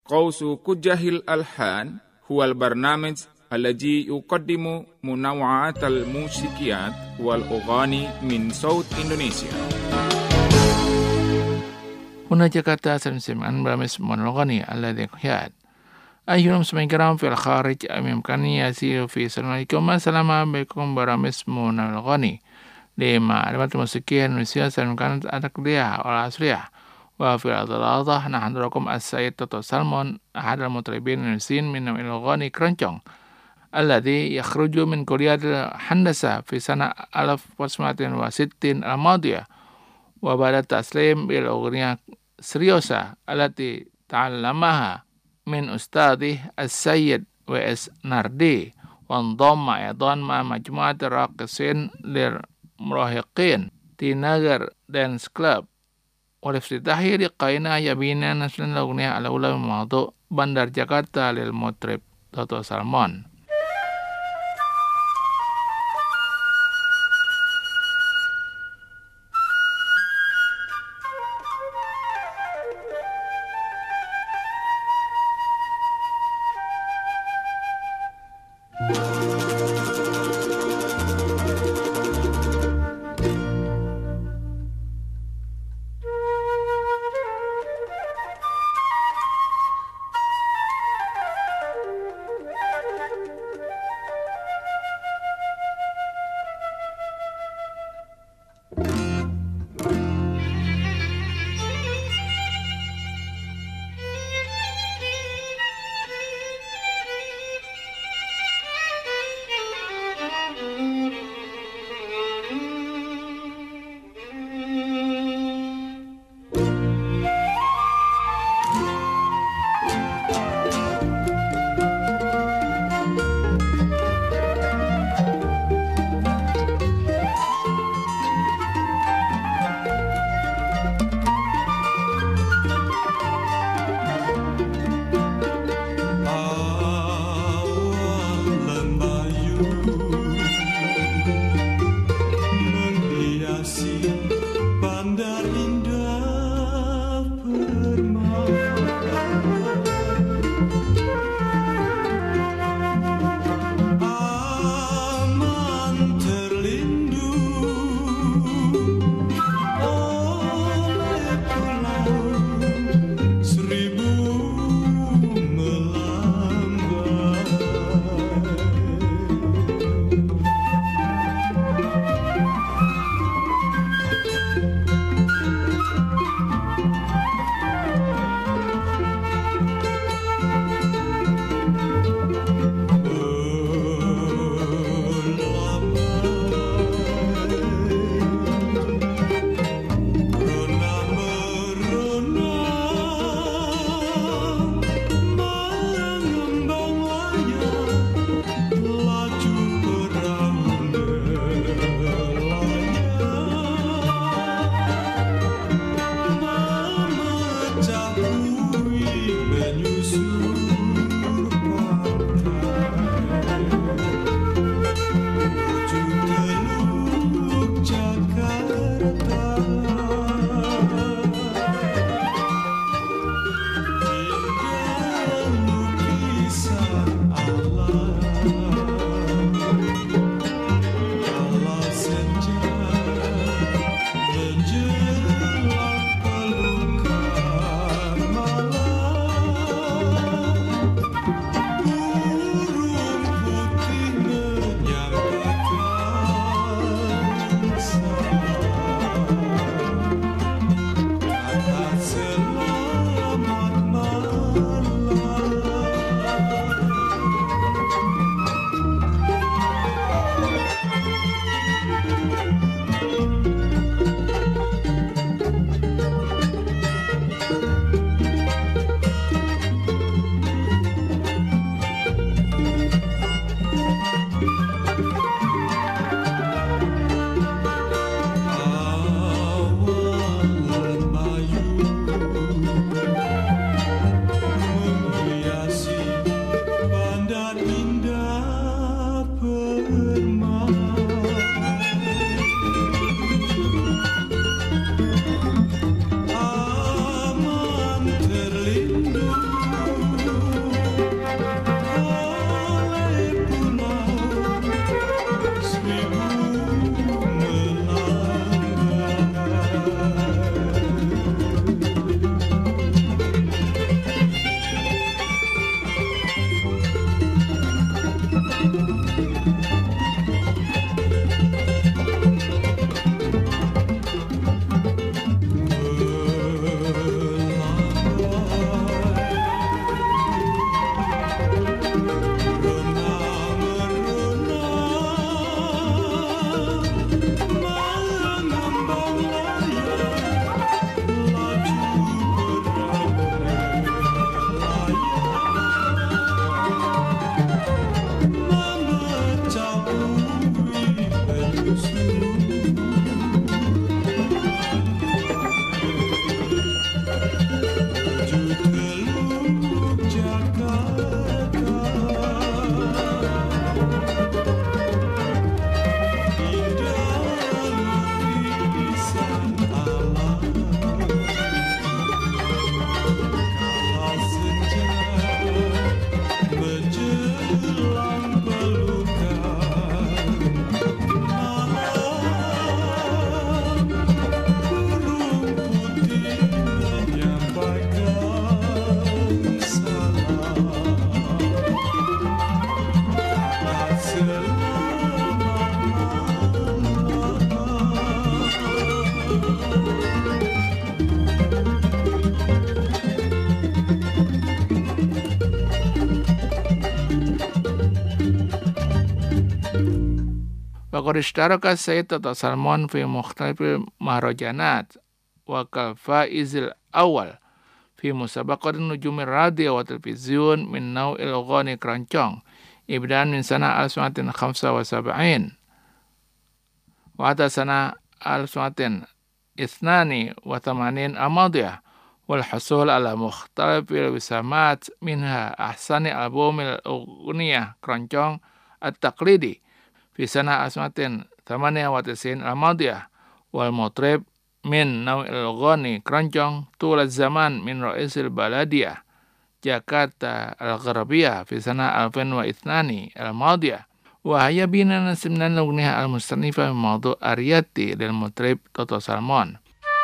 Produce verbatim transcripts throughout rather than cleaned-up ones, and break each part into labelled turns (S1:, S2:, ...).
S1: Qawsu Kujahil Alhan huwal barnamij الذي يقدم منوعات الموسيقيات والأغاني من صوت إندونيسيا.
S2: هنا جاكرتا سنسمع برامج الأغاني الذي يحيى أيها المستمعين الكرام في الخارج بإمكاني يسير في سلامكم السلام بكم برامج الأغاني لمعرفة الموسيقى الإندونيسية سواء كانت التقليدية أو العصرية. وفي الأضلاع نحن لكم السيد توتو سالمون أحد المطربين الإندونيسيين من نوع الأغاني كرونجong الذي يخرج من كلية الهندسة في سنة ألف وتسعمائة وستين الماضية، وبعد التسليم بالأغنية سريوسا التي تعلمها من أستاذه السيد وإس ناردي، وانضم أيضا مع مجموعة الراقصين للمراهقين تيناجر دانس كلاب. والافتتاحية لقائنا يبينا نشر الأغنية الأولى من موضوع بندر جاكرتا للمطرب توتو سالمون. Faqad ishtaraka Sayyid Toto Salmon fi mukhtalifil mahrajanat wa kal faizil awal fi musabaqatin nujumir radio wa televizyon min naw'il ghani keroncong ibdan min sana al-sunatin khamsa wa sab'in wa ata sana al-sunatin ithnani wa thamanin amadiyah wal husul ala mukhtalifil wisamat minha ahsani albumil ughniyah keroncong at-taqlidi fi sana al-sunatin thamaniya wa tisin amadiyah wal mutrib min naw'il ghani keroncong tul zaman min ra'isil baladiyah Jakarta al-Gharbiyah fi sana alfin wa ithnani al-madiyah wa haya bina nasimnan lugniha al-mustanifa mawdu' ariyati lil mutrib Toto Salmon.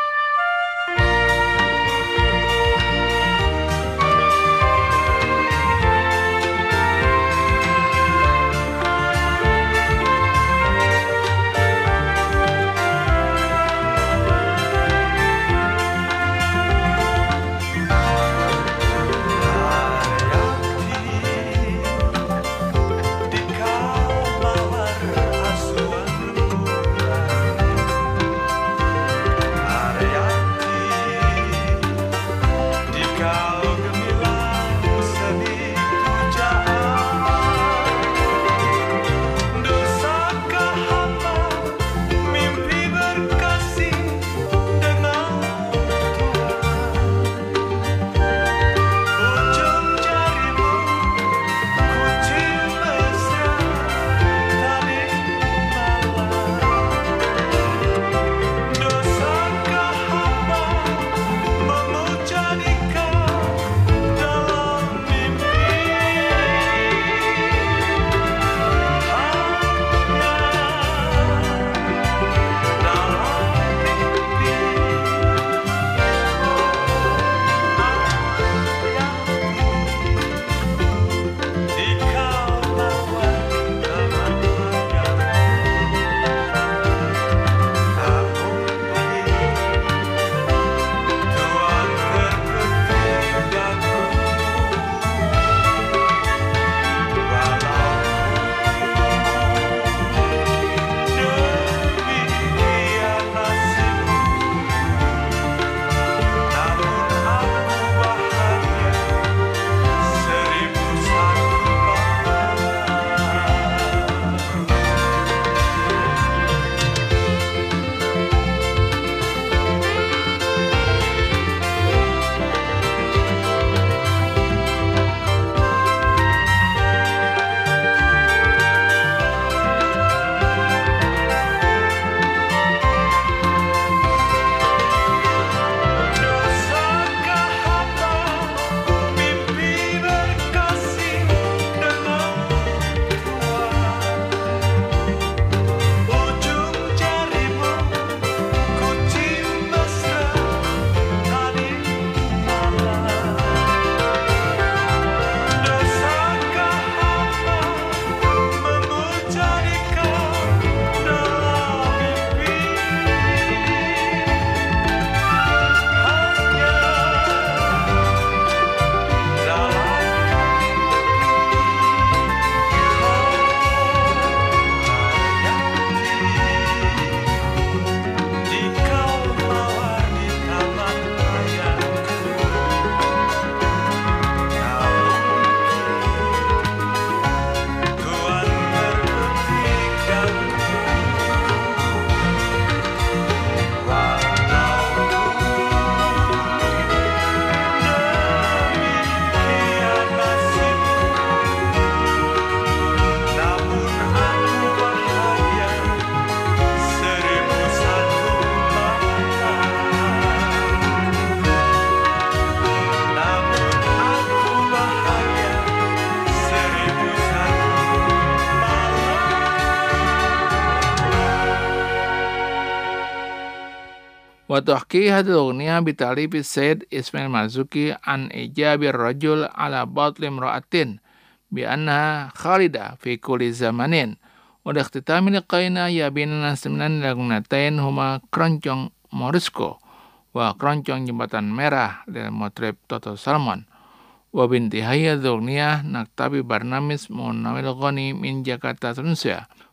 S2: Wa tuhki hadhihi al-aghniyah bi ta'lif Sayyid Ismail Marzuki an ijabi ar-rajul ala batli imra'atin bi annaha khalida fi kulli zamanin wa ikhtitami liqaina ya binana sembilan lagnatain huma keroncong Morisco wa keroncong jembatan merah dari Motrib Toto Salmon wa binti hayya dzughniyah naktabi barnamis munawil ghani min Jakarta Indonesia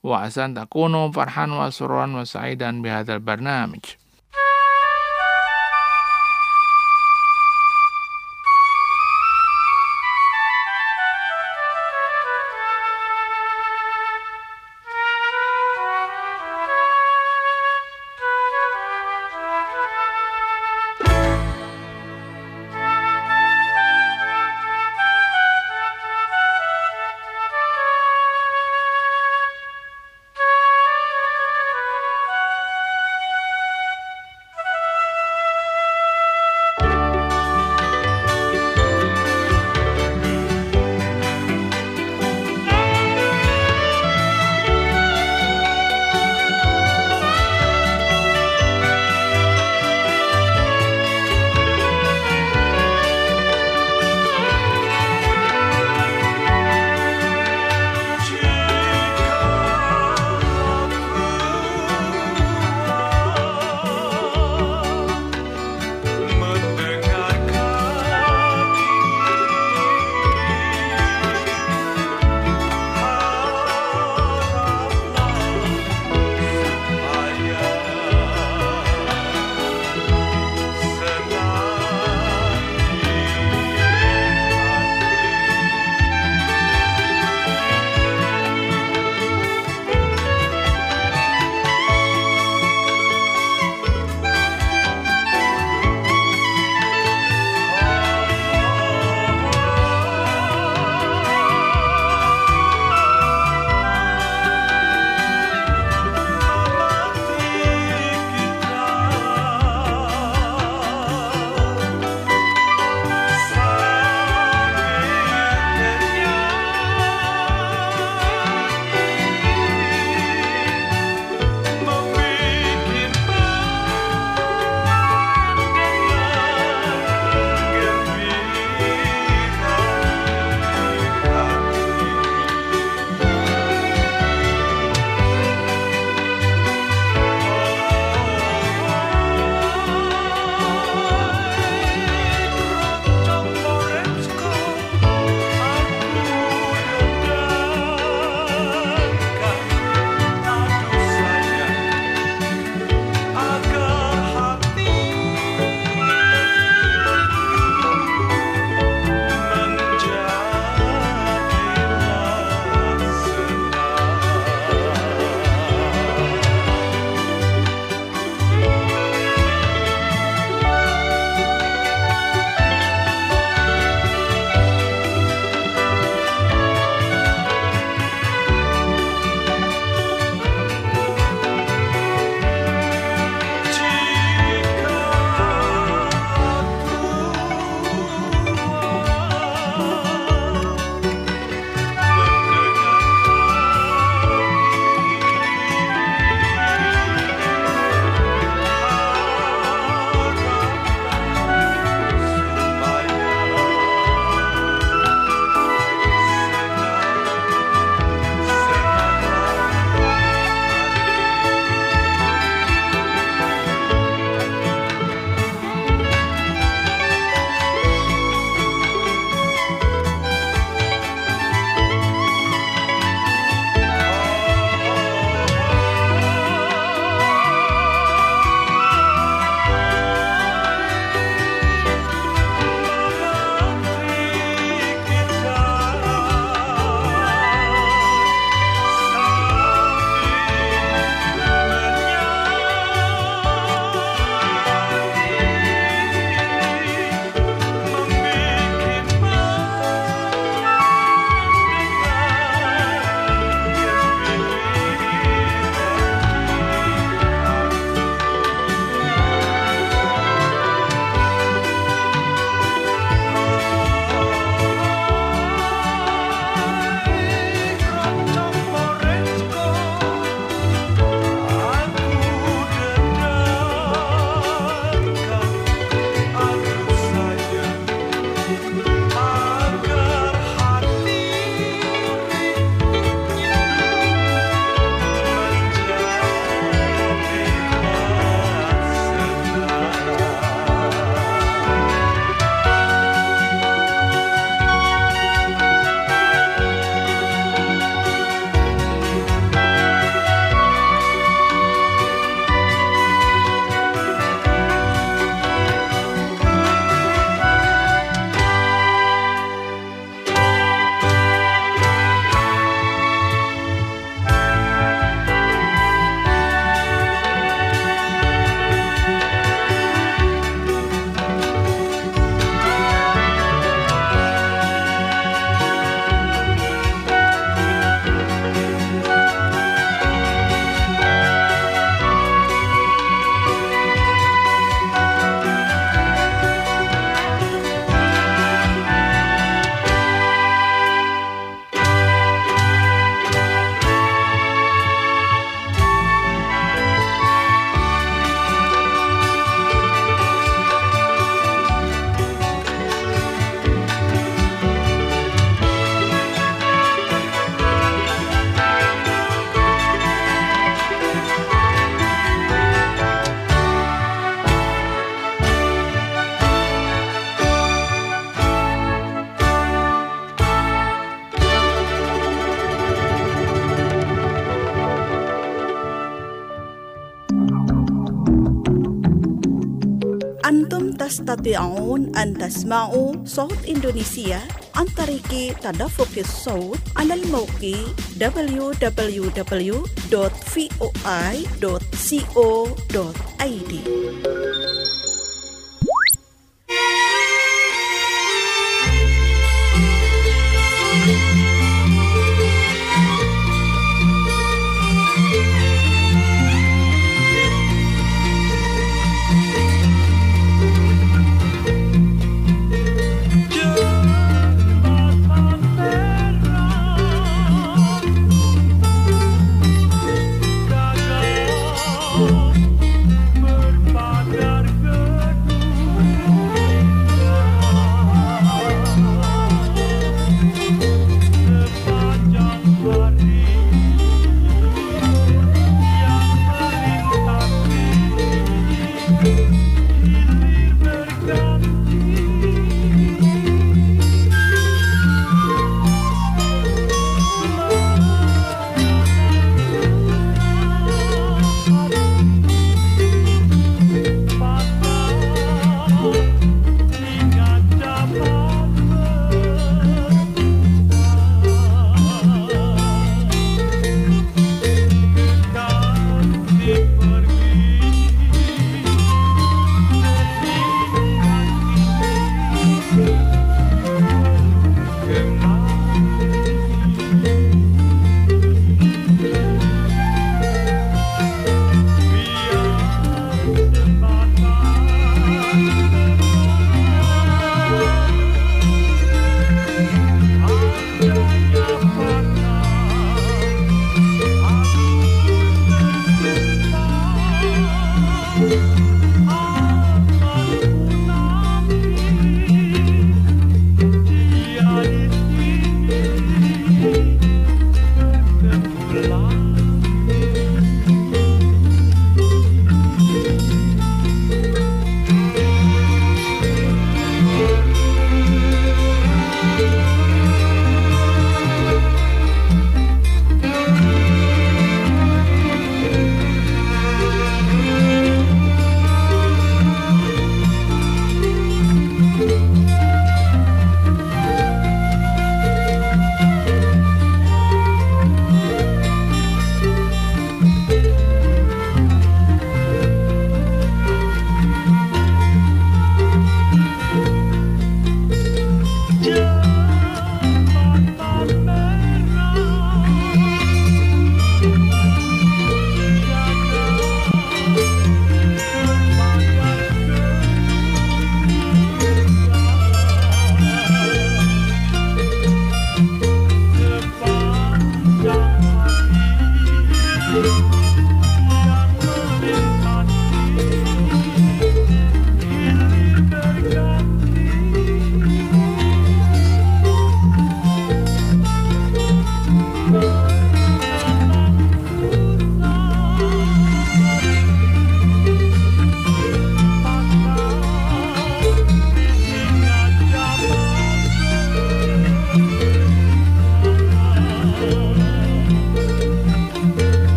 S2: wa asa an takunu farhan wa surran wa sa'idan bihadzal barnamij.
S3: تستطيعون أن تسمعوا صوت إندونيسيا عن طريق تدفق الصوت على الموقع دبليو دبليو دبليو دوت في او اي دوت كو دوت اي دي.